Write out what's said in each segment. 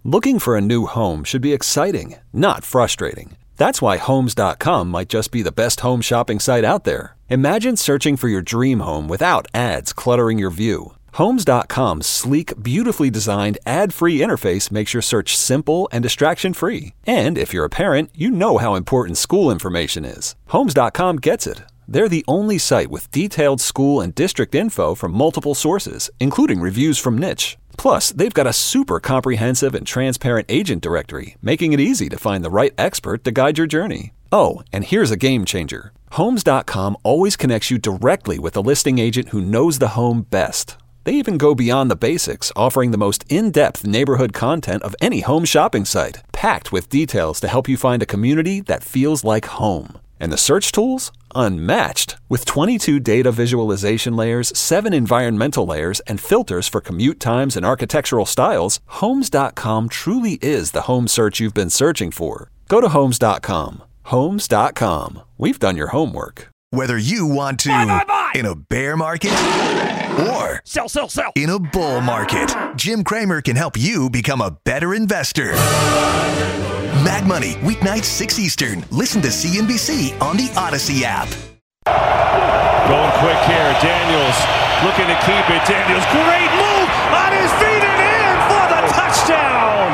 Looking for a new home should be exciting, not frustrating. That's why Homes.com might just be the best home shopping site out there. Imagine searching for your dream home without ads cluttering your view. Homes.com's sleek, beautifully designed, ad-free interface makes your search simple and distraction-free. And if you're a parent, you know how important school information is. Homes.com gets it. They're the only site with detailed school and district info from multiple sources, including reviews from Niche. Plus, they've got a super comprehensive and transparent agent directory, making it easy to find the right expert to guide your journey. Oh, and here's a game changer. Homes.com always connects you directly with a listing agent who knows the home best. They even go beyond the basics, offering the most in-depth neighborhood content of any home shopping site, packed with details to help you find a community that feels like home. And the search tools? Unmatched. With 22 data visualization layers, 7 environmental layers, and filters for commute times and architectural styles, Homes.com truly is the home search you've been searching for. Go to Homes.com. Homes.com. We've done your homework. Whether you want to buy. in a bear market or Sell. in a bull market, Jim Cramer can help you become a better investor. Mad Money, weeknights 6 Eastern. Listen to CNBC on the Odyssey app. Going quick here. Daniels looking to keep it. Daniels, great move on his feet and in for the touchdown.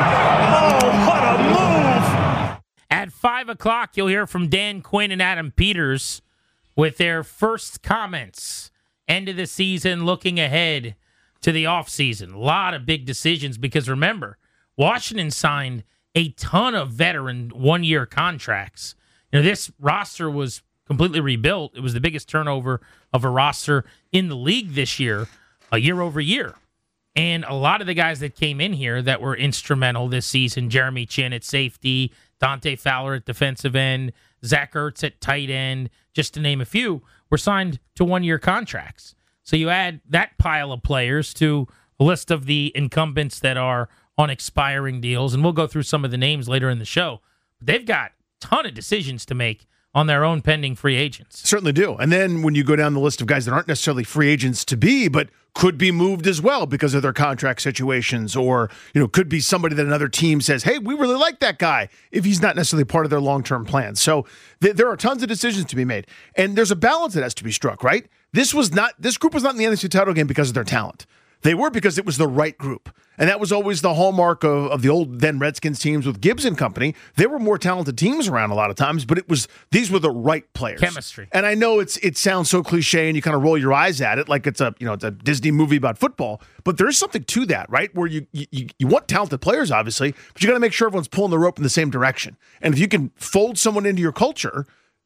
Oh, what a move. At 5 o'clock, you'll hear from Dan Quinn and Adam Peters with their first comments. End of the season, looking ahead to the offseason. A lot of big decisions because remember, Washington signed a ton of veteran one-year contracts. You know, this roster was completely rebuilt. It was the biggest turnover of a roster in the league this year, year over year. And a lot of the guys that came in here that were instrumental this season, Jeremy Chin at safety, Dante Fowler at defensive end, Zach Ertz at tight end, just to name a few, were signed to one-year contracts. So you add that pile of players to a list of the incumbents that are on expiring deals, and we'll go through some of the names later in the show. But they've got a ton of decisions to make on their own pending free agents. Certainly do. And then when you go down the list of guys that aren't necessarily free agents to be, but could be moved as well because of their contract situations, or could be somebody that another team says, hey, we really like that guy, if he's not necessarily part of their long-term plan. So there are tons of decisions to be made. And there's a balance that has to be struck, right? This group was not in the NFC title game because of their talent. They were because it was the right group. And that was always the hallmark of the old then Redskins teams with Gibbs and company. They were more talented teams around a lot of times, but these were the right players. Chemistry. And I know it sounds so cliche and you kind of roll your eyes at it like it's a Disney movie about football, but there is something to that, right? Where you want talented players, obviously, but you got to make sure everyone's pulling the rope in the same direction. And if you can fold someone into your culture,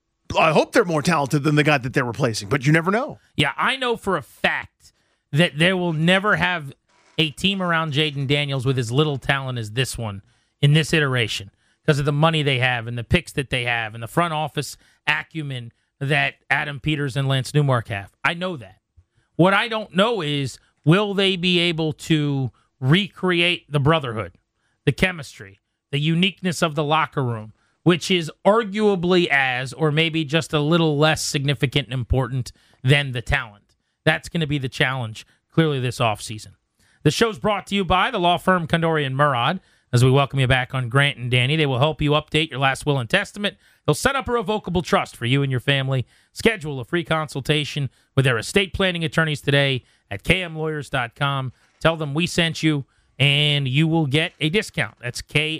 I hope they're more talented than the guy that they're replacing, but you never know. Yeah, I know for a fact that there will never have a team around Jaden Daniels with as little talent as this one in this iteration because of the money they have and the picks that they have and the front office acumen that Adam Peters and Lance Newmark have. I know that. What I don't know is, will they be able to recreate the brotherhood, the chemistry, the uniqueness of the locker room, which is arguably as, or maybe just a little less significant and important than the talent. That's going to be the challenge, clearly, this offseason. The show's brought to you by the law firm Kondori and Murad. As we welcome you back on Grant and Danny, they will help you update your last will and testament. They'll set up a revocable trust for you and your family. Schedule a free consultation with their estate planning attorneys today at kmlawyers.com. Tell them we sent you, and you will get a discount. That's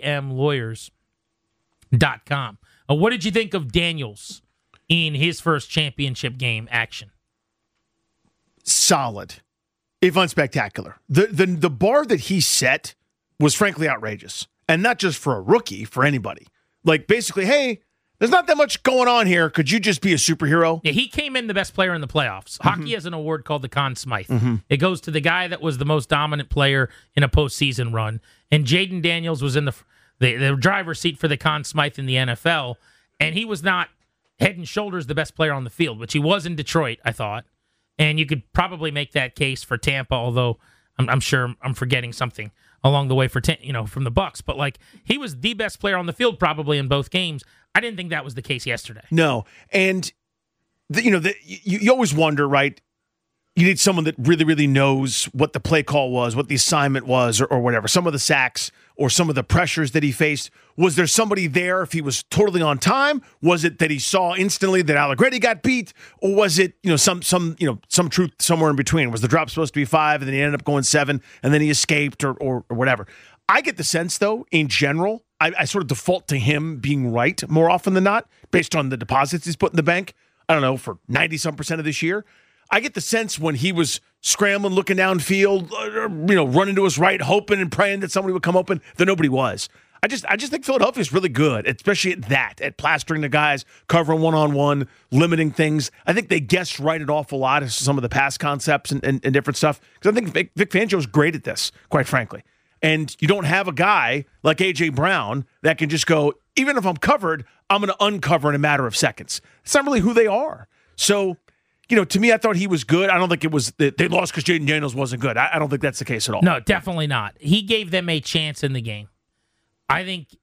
kmlawyers.com. What did you think of Daniels in his first championship game action? Solid, if unspectacular. The bar that he set was frankly outrageous, and not just for a rookie, for anybody. Like basically, hey, there's not that much going on here. Could you just be a superhero? Yeah, he came in the best player in the playoffs. Mm-hmm. Hockey has an award called the Conn Smythe. Mm-hmm. It goes to the guy that was the most dominant player in a postseason run, and Jaden Daniels was in the driver's seat for the Conn Smythe in the NFL, and he was not head and shoulders the best player on the field, which he was in Detroit, I thought. And you could probably make that case for Tampa, although I'm sure I'm forgetting something along the way for from the Bucks. But like, he was the best player on the field probably in both games. I didn't think that was the case yesterday. No, and you always wonder, right? you need someone that really, really knows what the play call was, what the assignment was, or whatever. Some of the sacks or some of the pressures that he faced. Was there somebody there if he was totally on time? Was it that he saw instantly that Allegretti got beat? Or was it, some truth somewhere in between? Was the drop supposed to be 5 and then he ended up going 7 and then he escaped or whatever? I get the sense, though, in general, I sort of default to him being right more often than not, based on the deposits he's put in the bank, I don't know, for 90-some% of this year. I get the sense when he was scrambling, looking downfield, running to his right, hoping and praying that somebody would come open, that nobody was. I just think Philadelphia is really good, especially at plastering the guys, covering one-on-one, limiting things. I think they guessed right an awful lot of some of the pass concepts and different stuff. Because I think Vic Fangio is great at this, quite frankly. And you don't have a guy like A.J. Brown that can just go, even if I'm covered, I'm going to uncover in a matter of seconds. It's not really who they are. So, to me, I thought he was good. I don't think it was that they lost because Jaden Daniels wasn't good. I don't think that's the case at all. No, definitely not. He gave them a chance in the game. I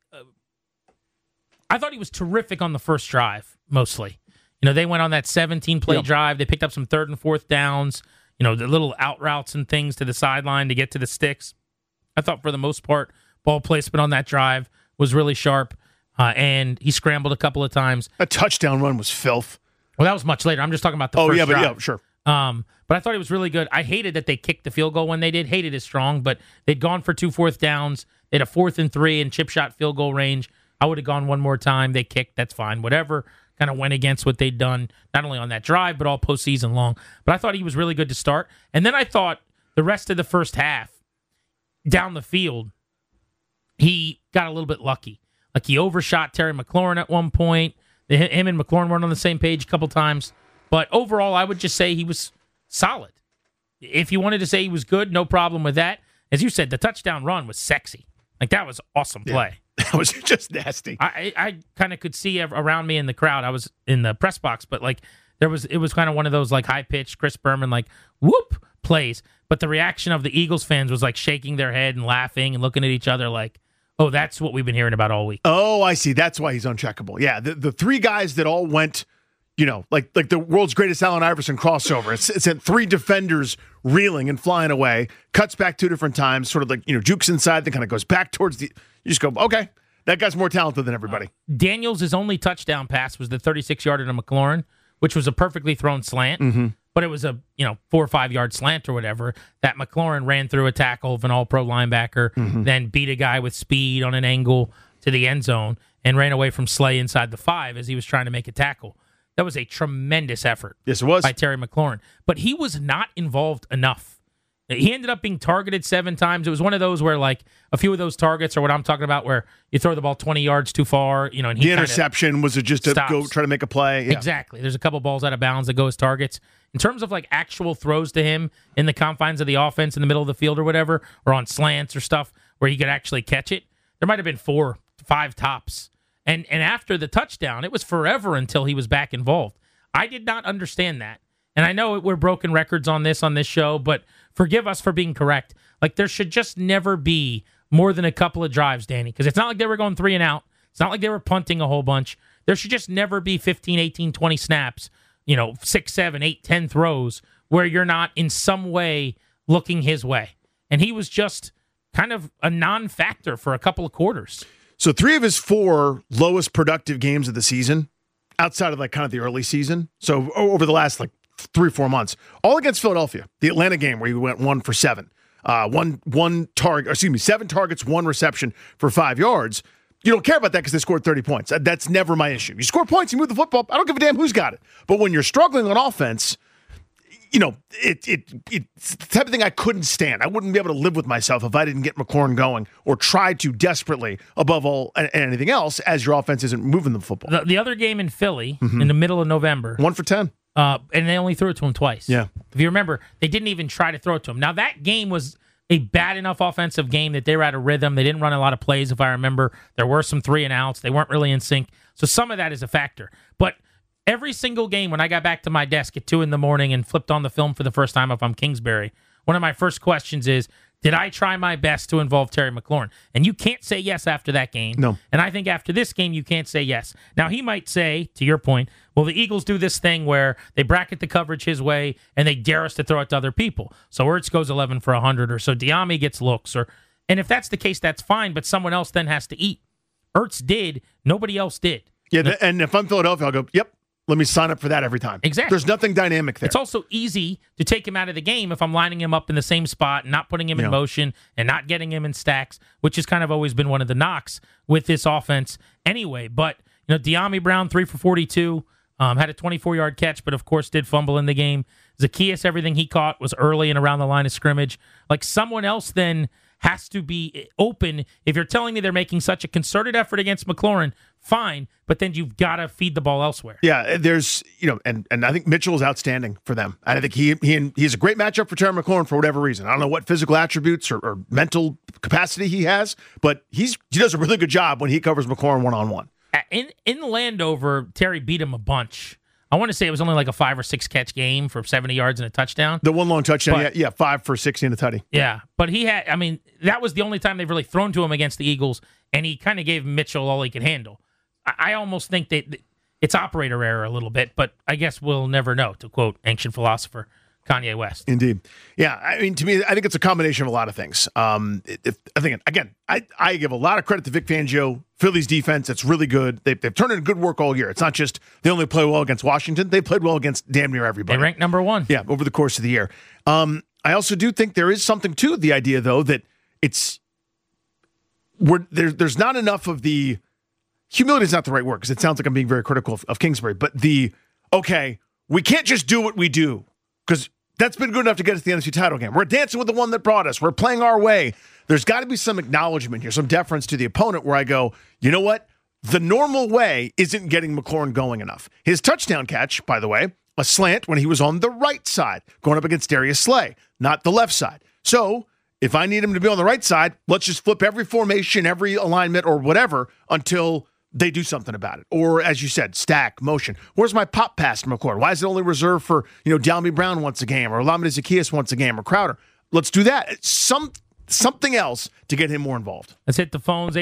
thought he was terrific on the first drive, mostly. They went on that 17-play drive. They picked up some 3rd and 4th downs, the little out routes and things to the sideline to get to the sticks. I thought for the most part, ball placement on that drive was really sharp, and he scrambled a couple of times. A touchdown run was filth. Well, that was much later. I'm just talking about the first drive. Yeah, sure. But I thought it was really good. I hated that they kicked the field goal when they did. Hated is strong, but they'd gone for 2 4th downs. They had a 4th and 3 in chip shot field goal range. I would have gone one more time. They kicked. That's fine. Whatever. Kind of went against what they'd done, not only on that drive, but all postseason long. But I thought he was really good to start. And then I thought the rest of the first half, down the field, he got a little bit lucky. Like he overshot Terry McLaurin at one point. Him and McLaurin weren't on the same page a couple times. But overall, I would just say he was solid. If you wanted to say he was good, no problem with that. As you said, the touchdown run was sexy. Like, that was awesome play. Yeah, that was just nasty. I kind of could see around me in the crowd. I was in the press box, but like it was kind of one of those like high-pitched Chris Berman like whoop plays. But the reaction of the Eagles fans was like shaking their head and laughing and looking at each other like, oh, that's what we've been hearing about all week. Oh, I see. That's why he's uncheckable. Yeah, the 3 guys that all went, like the world's greatest Allen Iverson crossover. It sent 3 defenders reeling and flying away, cuts back 2 different times, sort of like, jukes inside, then kind of goes back towards you just go, okay, that guy's more talented than everybody. Daniels' only touchdown pass was the 36-yarder to McLaurin, which was a perfectly thrown slant. Mm-hmm. But it was a 4 or 5 yard slant or whatever that McLaurin ran through a tackle of an all-pro linebacker, then beat a guy with speed on an angle to the end zone and ran away from Slay inside the 5 as he was trying to make a tackle. That was a tremendous effort. Yes, it was. By Terry McLaurin. But he was not involved enough. He ended up being targeted 7 times. It was one of those where, like, a few of those targets are what I'm talking about, where you throw the ball 20 yards too far. And he the interception was just to go try to make a play. Yeah. Exactly. There's a couple balls out of bounds that go as targets. In terms of, like, actual throws to him in the confines of the offense in the middle of the field or whatever, or on slants or stuff where he could actually catch it, there might have been 4, 5 tops. And after the touchdown, it was forever until he was back involved. I did not understand that. And I know we're broken records on this show, but forgive us for being correct. Like, there should just never be more than a couple of drives, Danny, because it's not like they were going 3 and out. It's not like they were punting a whole bunch. There should just never be 15, 18, 20 snaps, 6, 7, 8, 10 throws where you're not in some way looking his way. And he was just kind of a non-factor for a couple of quarters. So 3 of his 4 lowest productive games of the season, outside of like kind of the early season, so over the last like 3 or 4 months, all against Philadelphia. The Atlanta game where he went 1 for 7, 7 targets, 1 reception for 5 yards. You don't care about that because they scored 30 points. That's never my issue. You score points, you move the football. I don't give a damn who's got it. But when you're struggling on offense, it's the type of thing I couldn't stand. I wouldn't be able to live with myself if I didn't get McLaurin going or try to desperately, above all anything else, as your offense isn't moving the football. The other game in Philly in the middle of November. 1 for 10. And they only threw it to him twice. Yeah. If you remember, they didn't even try to throw it to him. Now, that game was a bad enough offensive game that they were out of rhythm. They didn't run a lot of plays, if I remember. There were some 3 and outs. They weren't really in sync. So some of that is a factor. But every single game, when I got back to my desk at 2 a.m. and flipped on the film for the first time if I'm Kingsbury, one of my first questions is, Did I try my best to involve Terry McLaurin? And you can't say yes after that game. No. And I think after this game, you can't say yes. Now, he might say, to your point, well, the Eagles do this thing where they bracket the coverage his way and they dare us to throw it to other people. So Ertz goes 11 for 100, or so Diami gets looks. And if that's the case, that's fine, but someone else then has to eat. Ertz did. Nobody else did. Yeah, and if I'm Philadelphia, I'll go, yep, let me sign up for that every time. Exactly. There's nothing dynamic there. It's also easy to take him out of the game if I'm lining him up in the same spot and not putting him in motion and not getting him in stacks, which has kind of always been one of the knocks with this offense anyway. But, De'Ami Brown, 3 for 42, had a 24-yard catch, but of course did fumble in the game. Zacchaeus, everything he caught was early and around the line of scrimmage. Like, someone else then has to be open. If you're telling me they're making such a concerted effort against McLaurin, fine, but then you've got to feed the ball elsewhere. Yeah, there's, and I think Mitchell is outstanding for them. I think he's a great matchup for Terry McLaurin for whatever reason. I don't know what physical attributes or mental capacity he has, but he does a really good job when he covers McLaurin one-on-one. In Landover, Terry beat him a bunch. I want to say it was only like a 5 or 6 catch game for 70 yards and a touchdown. The one long touchdown, 5 for 60 and a tutty. Yeah, but that was the only time they've really thrown to him against the Eagles, and he kind of gave Mitchell all he could handle. I almost think that it's operator error a little bit, but I guess we'll never know, to quote ancient philosopher Kanye West. Indeed. Yeah, to me, I think it's a combination of a lot of things. I give a lot of credit to Vic Fangio, Philly's defense. It's really good. They've turned in good work all year. It's not just they only play well against Washington. They played well against damn near everybody. They ranked number 1. Yeah, over the course of the year. I also do think there is something to the idea, though, that there's not enough of the humility is not the right word because it sounds like I'm being very critical of Kingsbury, but we can't just do what we do because that's been good enough to get us the NFC title game. We're dancing with the one that brought us. We're playing our way. There's got to be some acknowledgement here, some deference to the opponent where I go, you know what? The normal way isn't getting McLaurin going enough. His touchdown catch, by the way, a slant when he was on the right side, going up against Darius Slay, not the left side. So if I need him to be on the right side, let's just flip every formation, every alignment or whatever until they do something about it. Or, as you said, stack, motion. Where's my pop pass to McLaurin? Why is it only reserved for, De'Ami Brown once a game or Olamide Zacchaeus once a game or Crowder? Let's do that. Something else to get him more involved. Let's hit the phones,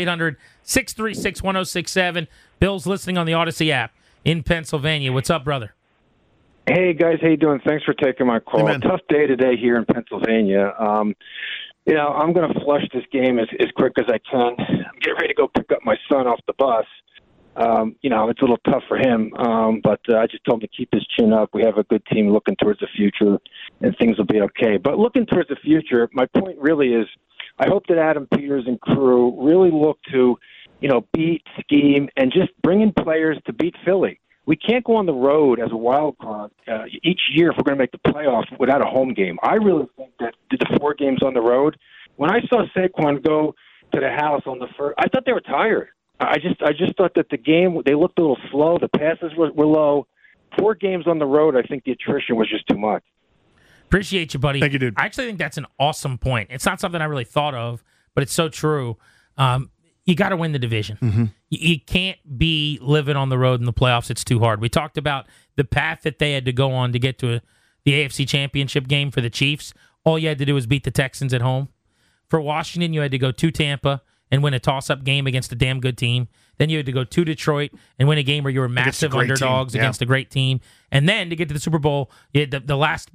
800-636-1067. Bill's listening on the Odyssey app in Pennsylvania. What's up, brother? Hey, guys. How you doing? Thanks for taking my call. Hey, tough day today here in Pennsylvania. I'm going to flush this game as quick as I can. I'm getting ready to go pick up my son off the bus. It's a little tough for him, but I just told him to keep his chin up. We have a good team looking towards the future, and things will be okay. But looking towards the future, my point really is I hope that Adam Peters and crew really look to, beat, scheme, and just bring in players to beat Philly. We can't go on the road as a wild card each year if we're going to make the playoffs without a home game. I really think that the 4 games on the road, when I saw Saquon go to the house on the first, I thought they were tired. I just thought that the game, they looked a little slow. The passes were low. 4 games on the road, I think the attrition was just too much. Appreciate you, buddy. Thank you, dude. I actually think that's an awesome point. It's not something I really thought of, but it's so true. You got to win the division. Mm-hmm. You can't be living on the road in the playoffs. It's too hard. We talked about the path that they had to go on to get to the AFC Championship game for the Chiefs. All you had to do was beat the Texans at home. For Washington, you had to go to Tampa and win a toss-up game against a damn good team. Then you had to go to Detroit and win a game where you were massive underdogs against a great team. And then to get to the Super Bowl, you had the last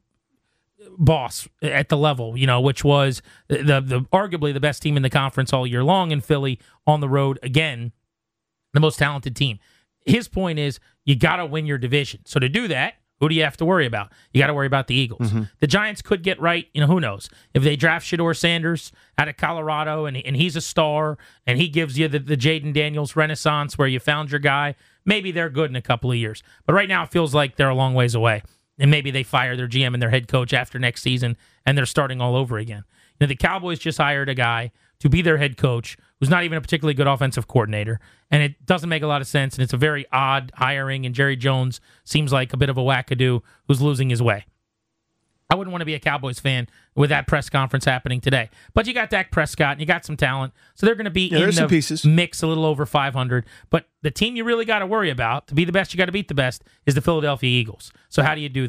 boss at the level, which was the arguably the best team in the conference all year long in Philly on the road again, the most talented team. His point is you got to win your division. So to do that, who do you have to worry about? You got to worry about the Eagles. Mm-hmm. The Giants could get right, who knows? If they draft Shedeur Sanders out of Colorado and he's a star and he gives you the Jaden Daniels renaissance where you found your guy, maybe they're good in a couple of years. But right now it feels like they're a long ways away. And maybe they fire their GM and their head coach after next season and they're starting all over again. The Cowboys just hired a guy to be their head coach who's not even a particularly good offensive coordinator. And it doesn't make a lot of sense, and it's a very odd hiring, and Jerry Jones seems like a bit of a wackadoo who's losing his way. I wouldn't want to be a Cowboys fan with that press conference happening today. But you got Dak Prescott, and you got some talent, so they're going to be in the mix a little over 500. But the team you really got to worry about, to be the best, you got to beat the best, is the Philadelphia Eagles. So how do you do that?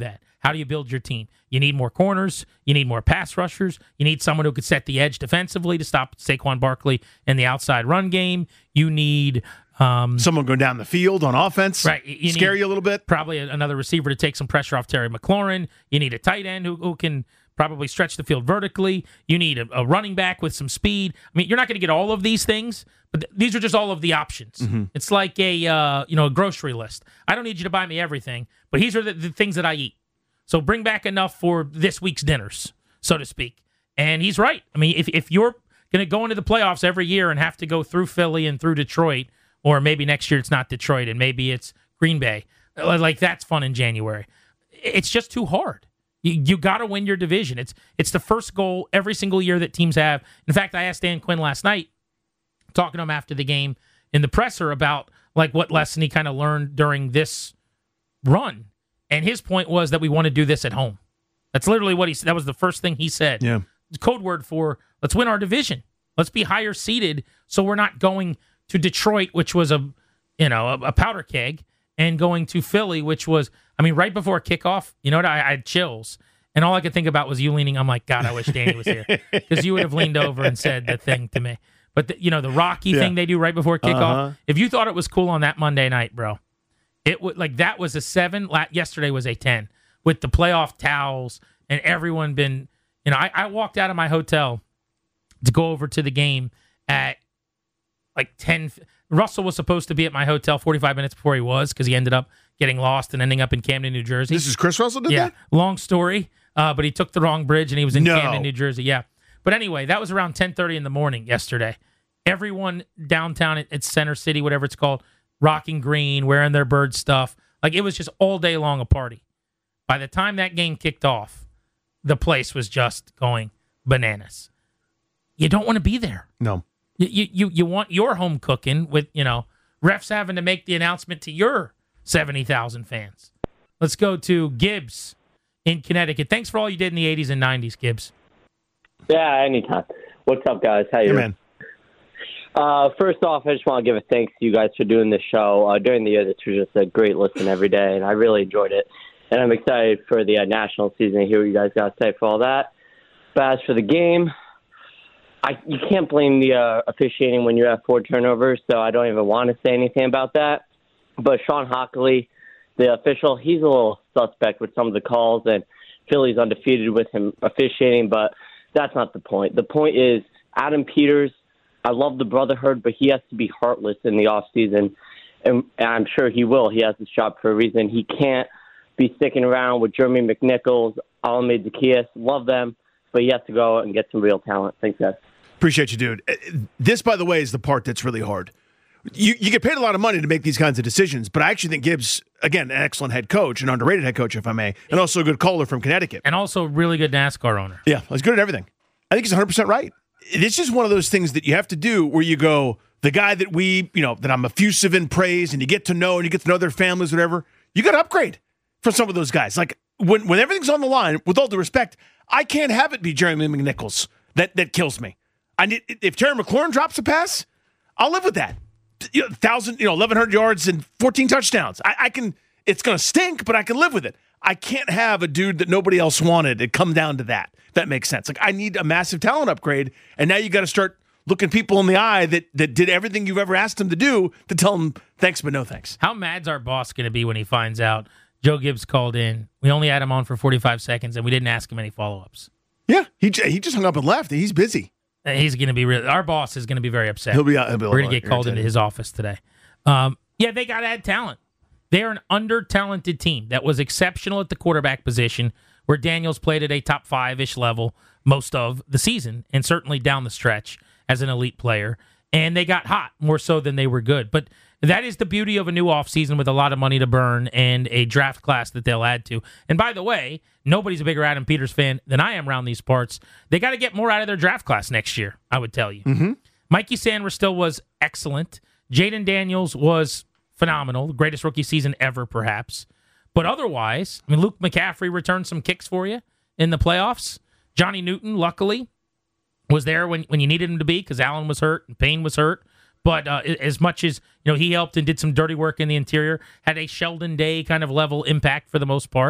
How do you build your team? You need more corners. You need more pass rushers. You need someone who could set the edge defensively to stop Saquon Barkley in the outside run game. You need someone going down the field on offense, right? Scare you a little bit. Probably another receiver to take some pressure off Terry McLaurin. You need a tight end who can probably stretch the field vertically. You need a running back with some speed. I mean, you're not going to get all of these things, but these are just all of the options. Mm-hmm. It's like a grocery list. I don't need you to buy me everything, but these are the things that I eat. So bring back enough for this week's dinners, so to speak. And he's right. I mean, if you're going to go into the playoffs every year and have to go through Philly and through Detroit, or maybe next year it's not Detroit and maybe it's Green Bay, like that's fun in January. It's just too hard. You got to win your division. It's the first goal every single year that teams have. In fact, I asked Dan Quinn last night, talking to him after the game in the presser about like what lesson he kind of learned during this run. And his point was that we want to do this at home. That's literally what that was the first thing he said. Yeah. The code word for let's win our division. Let's be higher seeded so we're not going to Detroit, which was a powder keg, and going to Philly, which was, I mean, right before kickoff, you know what? I had chills. And all I could think about was you leaning. I'm like, God, I wish Danny was here. Because you would have leaned over and said the thing to me. But, the Rocky thing they do right before kickoff, if you thought it was cool on that Monday night, bro, it would, like, that was a 7. Yesterday was a 10 with the playoff towels and everyone been, I walked out of my hotel to go over to the game at like 10. Russell was supposed to be at my hotel 45 minutes before he was because he ended up getting lost and ending up in Camden, New Jersey. This is Chris Russell did that? Long story, but he took the wrong bridge and he was in Camden, New Jersey. Yeah. But anyway, that was around 10:30 in the morning yesterday. Everyone downtown at Center City, whatever it's called, rocking green, wearing their bird stuff. Like, it was just all day long a party. By the time that game kicked off, the place was just going bananas. You don't want to be there. No. You want your home cooking with, refs having to make the announcement to your 70,000 fans. Let's go to Gibbs in Connecticut. Thanks for all you did in the 80s and 90s, Gibbs. Yeah, anytime. What's up, guys? How you doing? Man. First off, I just want to give a thanks to you guys for doing this show. During the year, this was just a great listen every day, and I really enjoyed it. And I'm excited for the national season to hear what you guys got to say for all that. But as for the game, you can't blame the officiating when you have 4 turnovers, so I don't even want to say anything about that. But Sean Hockley, the official, he's a little suspect with some of the calls, and Philly's undefeated with him officiating, but that's not the point. The point is Adam Peters, I love the brotherhood, but he has to be heartless in the offseason, and I'm sure he will. He has this job for a reason. He can't be sticking around with Jeremy McNichols, Alameda Zacchaeus, love them, but he has to go out and get some real talent. Thanks, guys. Appreciate you, dude. This, by the way, is the part that's really hard. You get paid a lot of money to make these kinds of decisions, but I actually think Gibbs, again, an excellent head coach, an underrated head coach, if I may, and also a good caller from Connecticut. And also a really good NASCAR owner. Yeah, he's good at everything. I think he's 100% right. It's just one of those things that you have to do where you go, the guy that that I'm effusive in praise, and you get to know, and you get to know their families, whatever, you got to upgrade for some of those guys. Like, when everything's on the line, with all due respect, I can't have it be Jeremy McNichols that kills me. If Terry McLaurin drops a pass, I'll live with that. 1,100 yards and 14 touchdowns. I can. It's going to stink, but I can live with it. I can't have a dude that nobody else wanted. It come down to that. If that makes sense. Like, I need a massive talent upgrade, and now you got to start looking people in the eye that did everything you've ever asked them to do to tell them thanks, but no thanks. How mad's our boss going to be when he finds out Joe Gibbs called in? We only had him on for 45 seconds, and we didn't ask him any follow-ups. Yeah, he just hung up and left. He's busy. He's going to be our boss is going to be very upset. He'll be We're going to get called into his office today. They got to add talent. They're an under-talented team that was exceptional at the quarterback position, where Daniels played at a top 5-ish level most of the season, and certainly down the stretch as an elite player. And they got hot, more so than they were good. But that is the beauty of a new offseason with a lot of money to burn and a draft class that they'll add to. And by the way, nobody's a bigger Adam Peters fan than I am around these parts. They got to get more out of their draft class next year, I would tell you. Mm-hmm. Mikey Sanders still was excellent. Jaden Daniels was phenomenal, the greatest rookie season ever, perhaps. But otherwise, Luke McCaffrey returned some kicks for you in the playoffs. Johnny Newton, luckily, was there when you needed him to be because Allen was hurt and Payne was hurt. But as much as he helped and did some dirty work in the interior, had a Sheldon Day kind of level impact for the most part.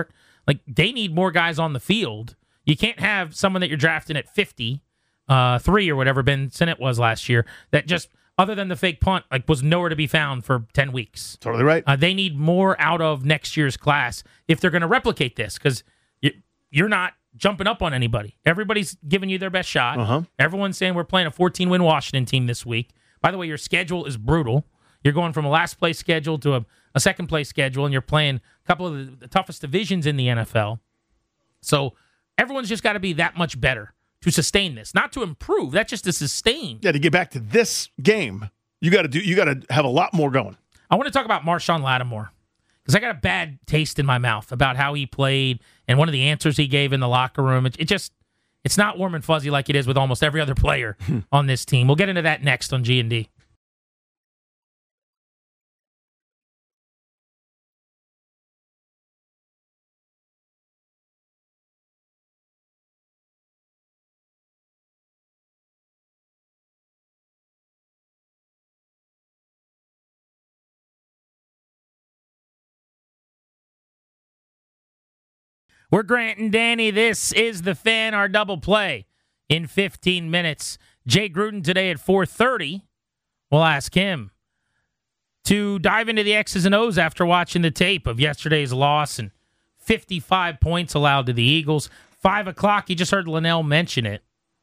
Like, they need more guys on the field. You can't have someone that you're drafting at 53 or whatever Ben Sinnott was last year that just, other than the fake punt, like was nowhere to be found for 10 weeks. Totally right. They need more out of next year's class if they're going to replicate this, because you're not jumping up on anybody. Everybody's giving you their best shot. Everyone's saying we're playing a 14-win Washington team this week. By the way, your schedule is brutal. You're going from a last-place schedule to a second-place schedule, and you're playing a couple of the toughest divisions in the NFL. So everyone's just got to be that much better to sustain this, not to improve. That's just to sustain. Yeah, to get back to this game, you got to have a lot more going. I want to talk about Marshawn Lattimore because I got a bad taste in my mouth about how he played and one of the answers he gave in the locker room. It's not warm and fuzzy like it is with almost every other player on this team. We'll get into that next on G&D. We're Grant and Danny. This is The Fan, our double play in 15 minutes. Jay Gruden today at 4:30. We'll ask him to dive into the X's and O's after watching the tape of yesterday's loss and 55 points allowed to the Eagles. 5 o'clock, you just heard Linnell mention it.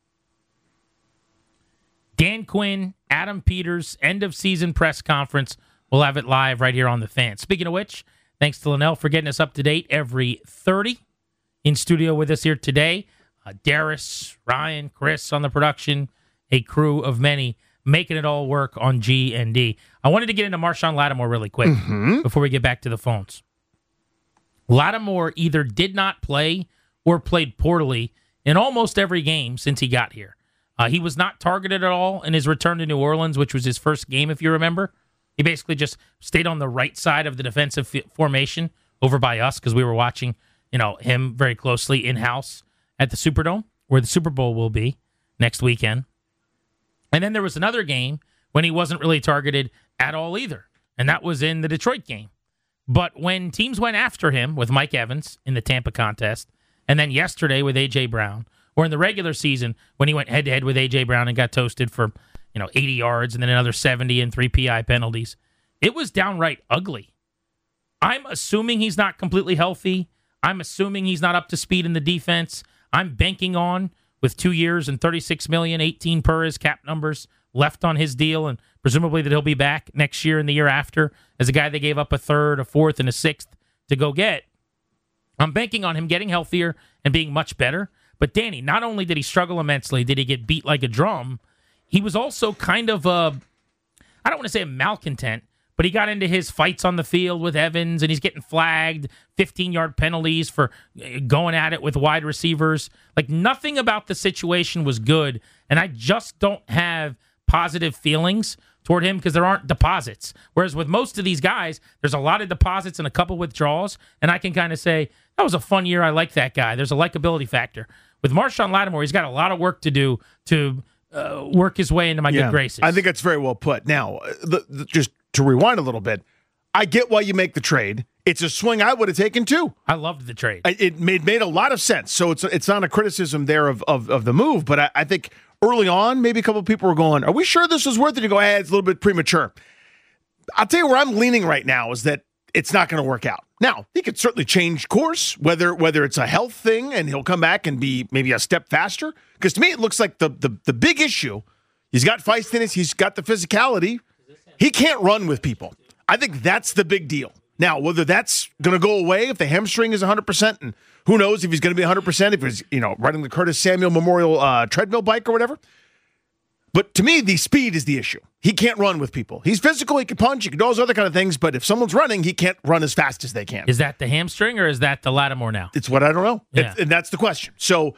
Dan Quinn, Adam Peters, end-of-season press conference. We'll have it live right here on The Fan. Speaking of which, thanks to Linnell for getting us up to date every 30. In studio with us here today, Darius, Ryan, Chris on the production, a crew of many making it all work on G&D. I wanted to get into Marshawn Lattimore really quick before we get back to the phones. Lattimore either did not play or played poorly in almost every game since he got here. He was not targeted at all in his return to New Orleans, which was his first game, if you remember. He basically just stayed on the right side of the defensive formation over by us because we were watching him very closely in-house at the Superdome, where the Super Bowl will be next weekend. And then there was another game when he wasn't really targeted at all either, and that was in the Detroit game. But when teams went after him with Mike Evans in the Tampa contest, and then yesterday with A.J. Brown, or in the regular season when he went head-to-head with A.J. Brown and got toasted for 80 yards and then another 70 and 3 PI penalties, it was downright ugly. I'm assuming he's not completely healthy. I'm assuming he's not up to speed in the defense. I'm banking on, with 2 years and $36 million, 18 per his cap numbers left on his deal, and presumably that he'll be back next year and the year after as a guy they gave up a third, a fourth, and a sixth to go get. I'm banking on him getting healthier and being much better. But Danny, not only did he struggle immensely, did he get beat like a drum, he was also kind of I don't want to say a malcontent, but he got into his fights on the field with Evans, and he's getting flagged, 15-yard penalties for going at it with wide receivers. Like, nothing about the situation was good, and I just don't have positive feelings toward him because there aren't deposits. Whereas with most of these guys, there's a lot of deposits and a couple withdrawals, and I can kind of say, that was a fun year, I like that guy. There's a likability factor. With Marshawn Lattimore, he's got a lot of work to do to work his way into my good graces. I think that's very well put. Now, just to rewind a little bit, I get why you make the trade. It's a swing I would have taken too. I loved the trade. It made a lot of sense. So it's not a criticism there of the move, but I think early on, maybe a couple of people were going, are we sure this was worth it? You go, it's a little bit premature. I'll tell you where I'm leaning right now is that it's not going to work out. Now, he could certainly change course, whether it's a health thing and he'll come back and be maybe a step faster. Because to me, it looks like the big issue, he's got feistiness, he's got the physicality. He can't run with people. I think that's the big deal. Now, whether that's going to go away if the hamstring is 100%, and who knows if he's going to be 100%, if he's riding the Curtis Samuel Memorial treadmill bike or whatever. But to me, the speed is the issue. He can't run with people. He's physical, he can punch, he can do all those other kind of things, but if someone's running, he can't run as fast as they can. Is that the hamstring or is that the Lattimore now? It's what I don't know. Yeah. And that's the question. So,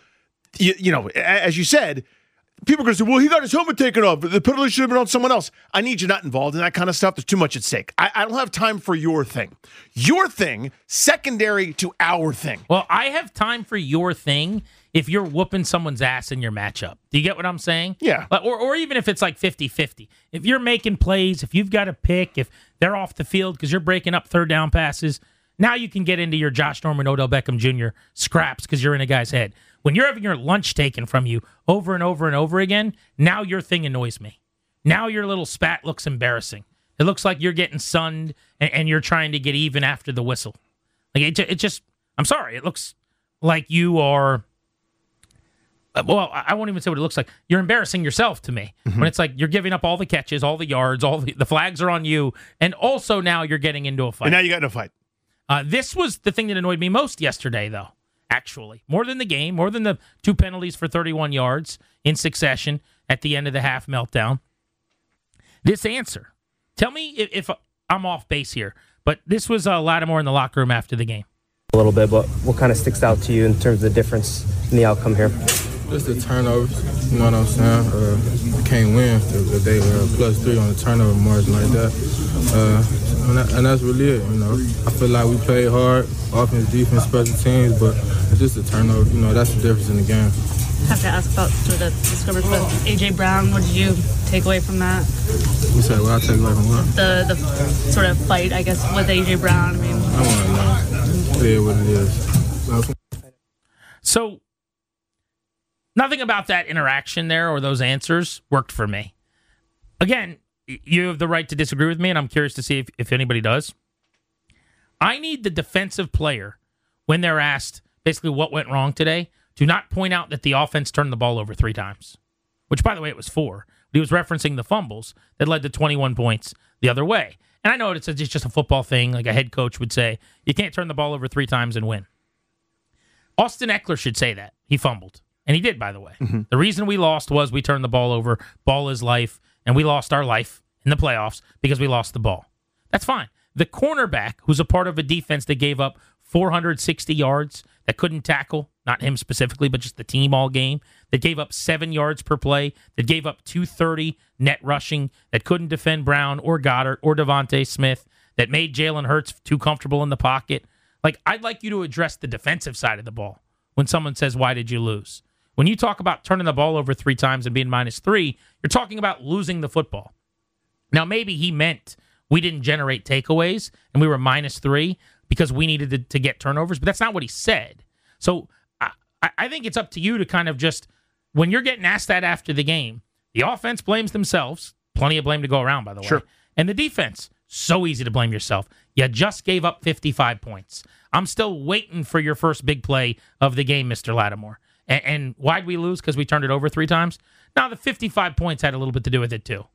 as you said, people are going to say, well, he got his helmet taken off. The penalty should have been on someone else. I need you not involved in that kind of stuff. There's too much at stake. I don't have time for your thing. Your thing, secondary to our thing. Well, I have time for your thing if you're whooping someone's ass in your matchup. Do you get what I'm saying? Yeah. Or even if it's like 50-50. If you're making plays, if you've got a pick, if they're off the field because you're breaking up third down passes, Now you can get into your Josh Norman, Odell Beckham Jr. scraps because you're in a guy's head. When you're having your lunch taken from you over and over and over again, now your thing annoys me. Now your little spat looks embarrassing. It looks like you're getting sunned and you're trying to get even after the whistle. Like it just, I'm sorry, it looks like you are, well, I won't even say what it looks like. You're embarrassing yourself to me. When it's like you're giving up all the catches, all the yards, all the flags are on you, and also now you're getting into a fight. And now you got in a fight. This was the thing that annoyed me most yesterday, though, actually. More than the game, more than the 2 penalties for 31 yards in succession at the end of the half meltdown. This answer. Tell me if I'm off base here, but this was Lattimore in the locker room after the game. A little bit, but what kind of sticks out to you in terms of the difference in the outcome here? Just the turnovers, you know what I'm saying? Can't win if they +3 on the turnover margin like that. And that's really it, you know. I feel like we played hard, offense, defense, special teams, but it's just a turnover. You know, that's the difference in the game. I have to ask about sort of the scrimmage with A.J. Brown. What did you take away from that? You said, what I take away from what? The sort of fight, I guess, with A.J. Brown. I mean, I want to know. Tell you what it is. So, nothing about that interaction there or those answers worked for me. Again, you have the right to disagree with me, and I'm curious to see if anybody does. I need the defensive player, when they're asked basically what went wrong today, to not point out that the offense turned the ball over 3 times, which, by the way, it was 4. But he was referencing the fumbles that led to 21 points the other way. And I know it's just a football thing, like a head coach would say. You can't turn the ball over 3 times and win. Austin Eckler should say that. He fumbled. And he did, by the way. The reason we lost was we turned the ball over. Ball is life. And we lost our life in the playoffs because we lost the ball. That's fine. The cornerback, who's a part of a defense that gave up 460 yards, that couldn't tackle, not him specifically, but just the team all game, that gave up 7 yards per play, that gave up 230 net rushing, that couldn't defend Brown or Goddard or Devontae Smith, that made Jalen Hurts too comfortable in the pocket. Like, I'd like you to address the defensive side of the ball when someone says, why did you lose? When you talk about turning the ball over 3 times and being -3, you're talking about losing the football. Now, maybe he meant we didn't generate takeaways and we were -3 because we needed to get turnovers, but that's not what he said. So I think it's up to you to kind of just, when you're getting asked that after the game, the offense blames themselves. Plenty of blame to go around, by the way. And the defense, so easy to blame yourself. You just gave up 55 points. I'm still waiting for your first big play of the game, Mr. Lattimore. And why'd we lose? Because we turned it over 3 times? Now, the 55 points had a little bit to do with it, too.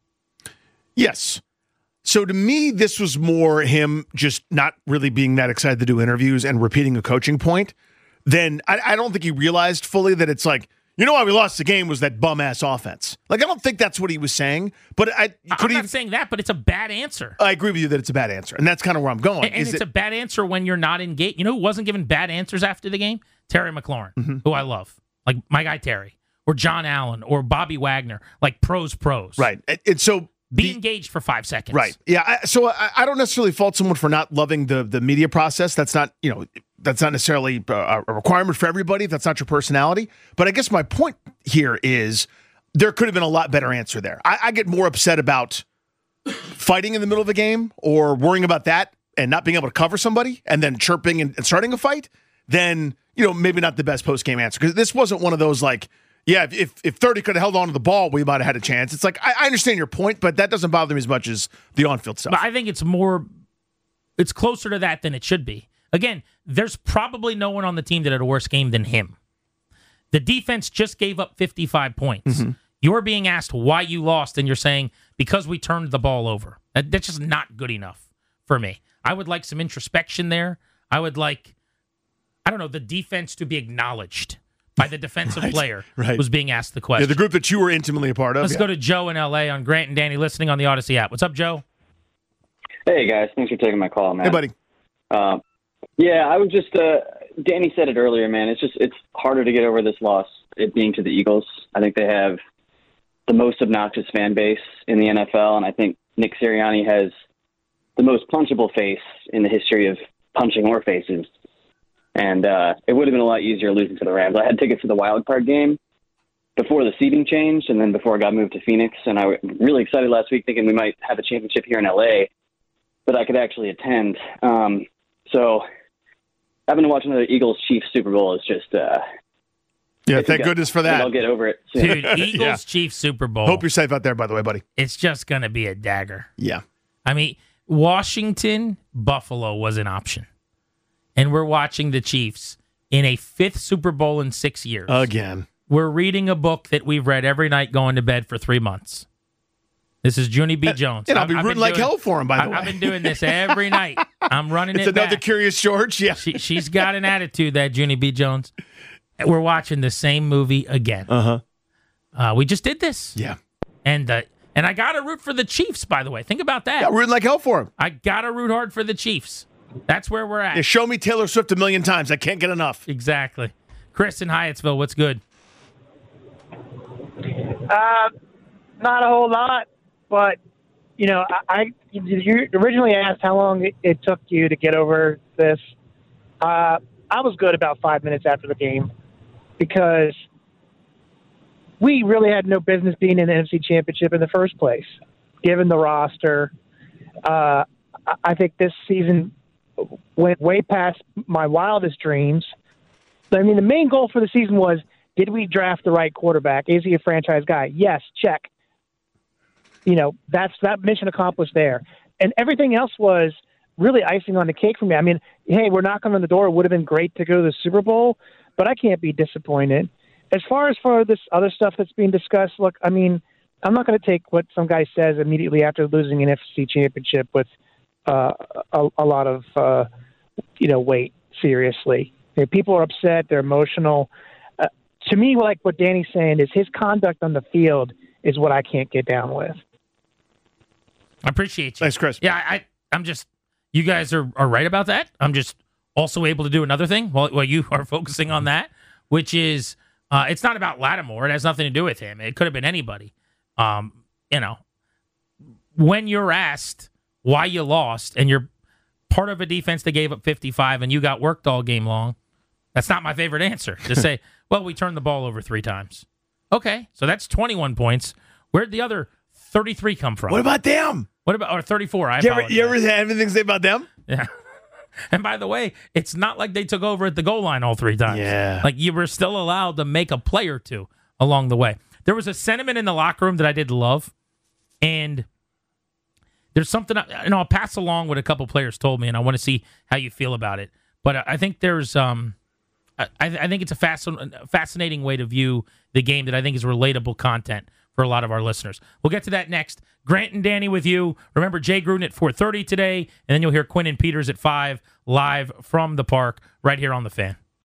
Yes. So to me, this was more him just not really being that excited to do interviews and repeating a coaching point. Then I don't think he realized fully that it's like, you know why we lost the game was that bum-ass offense. Like, I don't think that's what he was saying. But I'm not saying that, but it's a bad answer. I agree with you that it's a bad answer. And that's kind of where I'm going. And it's a bad answer when you're not engaged. You know who wasn't given bad answers after the game? Terry McLaurin, who I love. Like my guy Terry. Or John Allen. Or Bobby Wagner. Like pros. Right. And so... Be engaged for 5 seconds. Right. Yeah. So I don't necessarily fault someone for not loving the media process. That's not, that's not necessarily a requirement for everybody. That's not your personality. But I guess my point here is there could have been a lot better answer there. I get more upset about fighting in the middle of a game or worrying about that and not being able to cover somebody and then chirping and starting a fight than, maybe not the best post-game answer. Because this wasn't one of those like, yeah, if 30 could have held on to the ball, we might have had a chance. It's like, I understand your point, but that doesn't bother me as much as the on-field stuff. But I think it's closer to that than it should be. Again, there's probably no one on the team that had a worse game than him. The defense just gave up 55 points. You're being asked why you lost, and you're saying, because we turned the ball over. That's just not good enough for me. I would like some introspection there. I would like, the defense to be acknowledged by the defensive player who's being asked the question. Yeah, the group that you were intimately a part of. Let's go to Joe in L.A. on Grant and Danny listening on the Odyssey app. What's up, Joe? Hey, guys. Thanks for taking my call, man. Hey, buddy. I was just Danny said it earlier, man. It's harder to get over this loss, it being to the Eagles. I think they have the most obnoxious fan base in the NFL, and I think Nick Sirianni has the most punchable face in the history of punching or faces. And it would have been a lot easier losing to the Rams. I had tickets to the wild card game before the seating changed and then before I got moved to Phoenix. And I was really excited last week thinking we might have a championship here in L.A., but I could actually attend. So having to watch another Eagles-Chiefs Super Bowl is just thank goodness for that. I'll get over it soon. Dude, Eagles-Chiefs Super Bowl. Hope you're safe out there, by the way, buddy. It's just going to be a dagger. Yeah. I mean, Washington, Buffalo was an option. And we're watching the Chiefs in a 5th Super Bowl in 6 years. Again. We're reading a book that we've read every night going to bed for 3 months. This is Junie B. Jones. And I'll be rooting like hell for him, by the way. I've been doing this every night. I'm running it's it back. It's another Curious George, yeah. She's got an attitude, that Junie B. Jones. We're watching the same movie again. We just did this. Yeah. And I got to root for the Chiefs, by the way. Think about that. Yeah, rooting like hell for him. I got to root hard for the Chiefs. That's where we're at. Yeah, show me Taylor Swift a million times. I can't get enough. Exactly. Chris in Hyattsville, what's good? Not a whole lot, but, you originally asked how long it took you to get over this. I was good about 5 minutes after the game because we really had no business being in the NFC Championship in the first place, given the roster. I think this season went way past my wildest dreams. I mean, the main goal for the season was, did we draft the right quarterback? Is he a franchise guy? Yes, check. That's that mission accomplished there. And everything else was really icing on the cake for me. I mean, hey, we're knocking on the door. It would have been great to go to the Super Bowl, but I can't be disappointed. As far as this other stuff that's being discussed, look, I mean, I'm not going to take what some guy says immediately after losing an NFC Championship with a lot of weight seriously. People are upset, they're emotional. To me, like what Danny's saying is his conduct on the field is what I can't get down with. I appreciate you. Thanks, Chris. Yeah, I'm just, you guys are right about that. I'm just also able to do another thing while you are focusing on that, which is it's not about Lattimore. It has nothing to do with him. It could have been anybody. When you're asked why you lost and you're part of a defense that gave up 55 and you got worked all game long, that's not my favorite answer. To say, well, we turned the ball over 3 times. Okay, so that's 21 points. Where'd the other 33 come from? What about them? Or 34, You ever have anything to say about them? Yeah. And by the way, it's not like they took over at the goal line all 3 times. Yeah. Like you were still allowed to make a play or two along the way. There was a sentiment in the locker room that I did love. And there's something, I'll pass along what a couple players told me, and I want to see how you feel about it. But I think there's, I think it's a fascinating way to view the game that I think is relatable content for a lot of our listeners. We'll get to that next. Grant and Danny with you. Remember, Jay Gruden at 4:30 today, and then you'll hear Quinn and Peters at 5 live from the park right here on The Fan.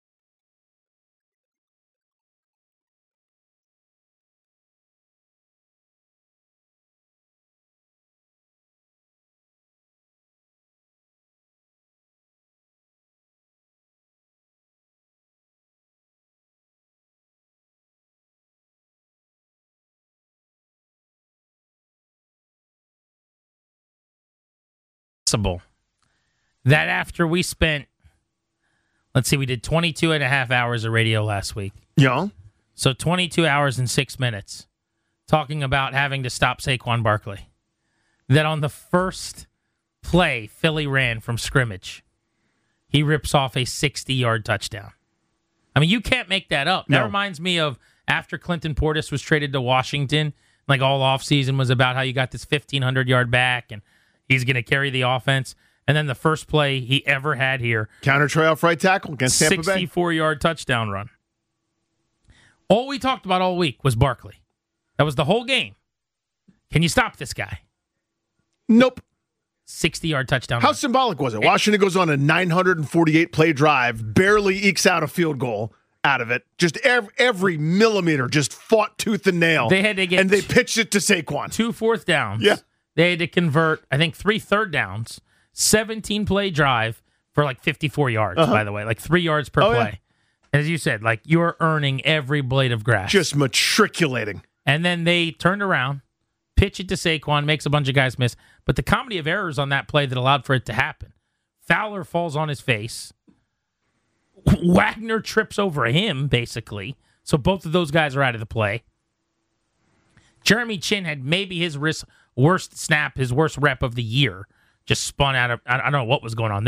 That after we spent, we did 22 and a half hours of radio last week. Yeah. So 22 hours and 6 minutes talking about having to stop Saquon Barkley. That on the first play Philly ran from scrimmage, he rips off a 60-yard touchdown. I mean, you can't make that up. That reminds me of after Clinton Portis was traded to Washington, like all offseason was about how you got this 1,500-yard back and he's going to carry the offense. And then the first play he ever had here. Counter try off right tackle against Tampa Bay. 64-yard touchdown run. All we talked about all week was Barkley. That was the whole game. Can you stop this guy? Nope. 60-yard touchdown How run. symbolic was it? Washington goes on a 948-play drive, barely ekes out a field goal out of it. Just every millimeter just fought tooth and nail. They had to get and they pitched it to Saquon. 2 fourth downs. Yeah. They had to convert, I think, 3 third downs, 17-play drive for 54 yards, by the way, 3 yards per play. Yeah. As you said, you're earning every blade of grass. Just matriculating. And then they turned around, pitch it to Saquon, makes a bunch of guys miss. But the comedy of errors on that play that allowed for it to happen. Fowler falls on his face. Wagner trips over him, basically. So both of those guys are out of the play. Jeremy Chin had maybe his worst snap, his worst rep of the year. Just spun out of, I don't know what was going on there.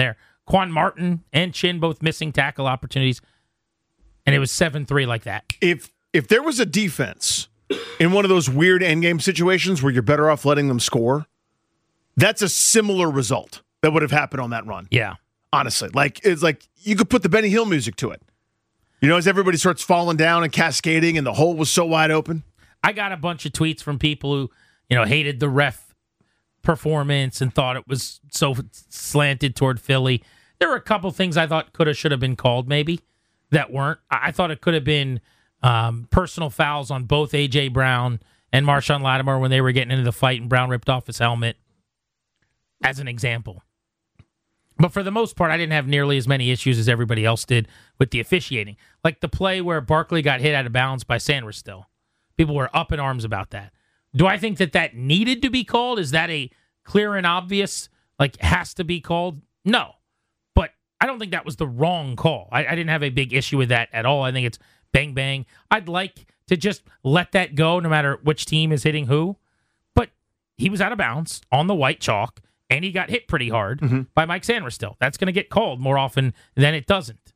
Quan Martin and Chin both missing tackle opportunities, and it was 7-3 like that. If there was a defense in one of those weird endgame situations where you're better off letting them score, that's a similar result that would have happened on that run. Yeah. Honestly. It's like you could put the Benny Hill music to it. You know, as everybody starts falling down and cascading and the hole was so wide open. I got a bunch of tweets from people who, hated the ref performance and thought it was so slanted toward Philly. There were a couple things I thought should have been called maybe that weren't. I thought it could have been personal fouls on both A.J. Brown and Marshawn Lattimore when they were getting into the fight and Brown ripped off his helmet, as an example. But for the most part, I didn't have nearly as many issues as everybody else did with the officiating. Like the play where Barkley got hit out of bounds by Sanders still. People were up in arms about that. Do I think that needed to be called? Is that a clear and obvious, has to be called? No. But I don't think that was the wrong call. I didn't have a big issue with that at all. I think it's bang, bang. I'd like to just let that go no matter which team is hitting who. But he was out of bounds on the white chalk, and he got hit pretty hard by Mike Sanders still. That's going to get called more often than it doesn't.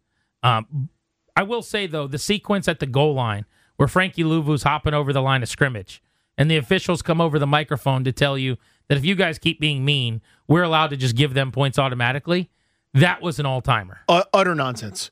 I will say, though, the sequence at the goal line where Frankie Louvu's hopping over the line of scrimmage, and the officials come over the microphone to tell you that if you guys keep being mean, we're allowed to just give them points automatically. That was an all-timer. Utter nonsense.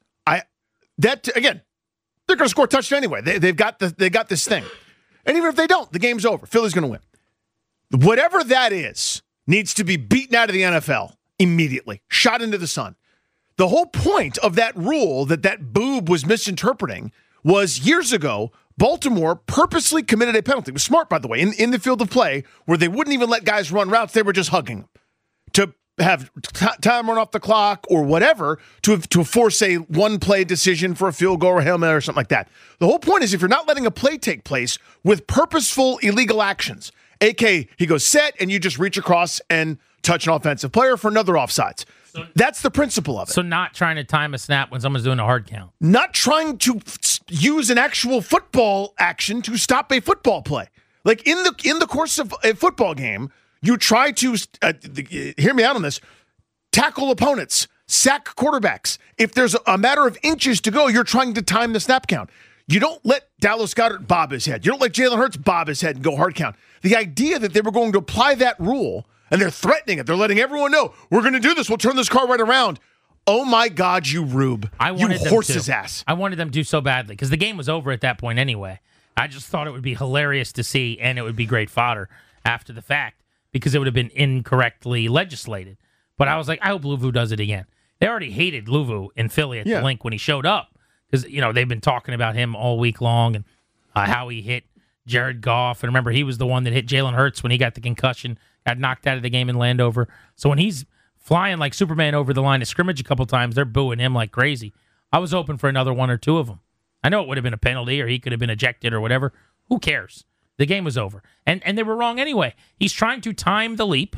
Again, they're going to score a touchdown anyway. They got this thing. And even if they don't, the game's over. Philly's going to win. Whatever that is needs to be beaten out of the NFL immediately, shot into the sun. The whole point of that rule that boob was misinterpreting was years ago, Baltimore purposely committed a penalty. It was smart, by the way, in the field of play where they wouldn't even let guys run routes. They were just hugging them to have time run off the clock or whatever to force a one-play decision for a field goal or Hail Mary or something like that. The whole point is if you're not letting a play take place with purposeful illegal actions, a.k.a. he goes set and you just reach across and touch an offensive player for another offsides. So, that's the principle of it. So not trying to time a snap when someone's doing a hard count. Not trying to use an actual football action to stop a football play. Like in the course of a football game, you try to, hear me out on this, tackle opponents, sack quarterbacks. If there's a matter of inches to go, you're trying to time the snap count. You don't let Dallas Goedert bob his head. You don't let Jalen Hurts bob his head and go hard count. The idea that they were going to apply that rule, and they're threatening it. They're letting everyone know, we're going to do this. We'll turn this car right around. Oh, my God, you rube. You horse's ass. I wanted them to so badly because the game was over at that point anyway. I just thought it would be hilarious to see, and it would be great fodder after the fact because it would have been incorrectly legislated. But I was like, I hope Louvu does it again. They already hated Louvu in Philly at the Link when he showed up because, they've been talking about him all week long and how he hit Jared Goff. And remember, he was the one that hit Jalen Hurts when he got the concussion, got knocked out of the game in Landover. So when he's flying like Superman over the line of scrimmage a couple times, they're booing him like crazy. I was hoping for another one or two of them. I know it would have been a penalty or he could have been ejected or whatever. Who cares? The game was over. And they were wrong anyway. He's trying to time the leap.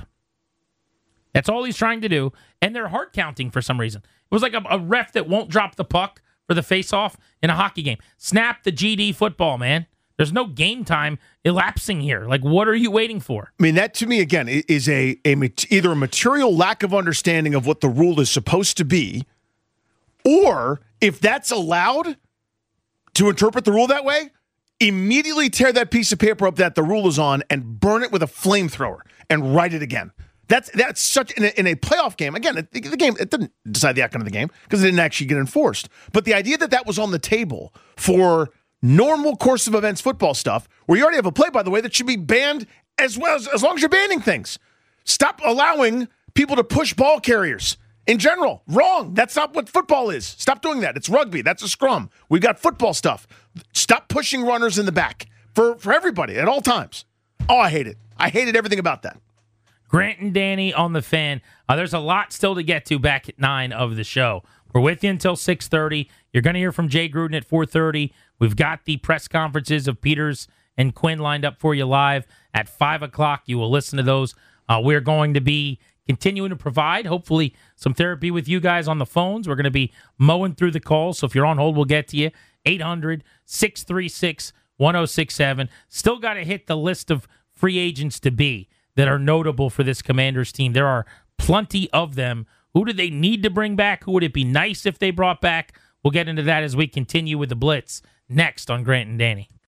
That's all he's trying to do. And they're hard counting for some reason. It was like a ref that won't drop the puck for the face-off in a hockey game. Snap the GD football, man. There's no game time elapsing here. Like, what are you waiting for? I mean, that to me, again, is either a material lack of understanding of what the rule is supposed to be, or if that's allowed to interpret the rule that way, immediately tear that piece of paper up that the rule is on and burn it with a flamethrower and write it again. That's such in a playoff game. Again, the game, it didn't decide the outcome of the game because it didn't actually get enforced. But the idea that was on the table for normal course of events football stuff, where you already have a play, by the way, that should be banned as long as you're banning things. Stop allowing people to push ball carriers in general. Wrong. That's not what football is. Stop doing that. It's rugby. That's a scrum. We've got football stuff. Stop pushing runners in the back for everybody at all times. Oh, I hate it. I hated everything about that. Grant and Danny on the Fan. There's a lot still to get to back at 9 of the show. We're with you until 6:30. You're going to hear from Jay Gruden at 4:30. We've got the press conferences of Peters and Quinn lined up for you live at 5 o'clock. You will listen to those. We're going to be continuing to provide, hopefully, some therapy with you guys on the phones. We're going to be mowing through the calls, so if you're on hold, we'll get to you. 800-636-1067. Still got to hit the list of free agents to be that are notable for this Commanders team. There are plenty of them Who do they need to bring back? Who would it be nice if they brought back? We'll get into that as we continue with the Blitz next on Grant and Danny.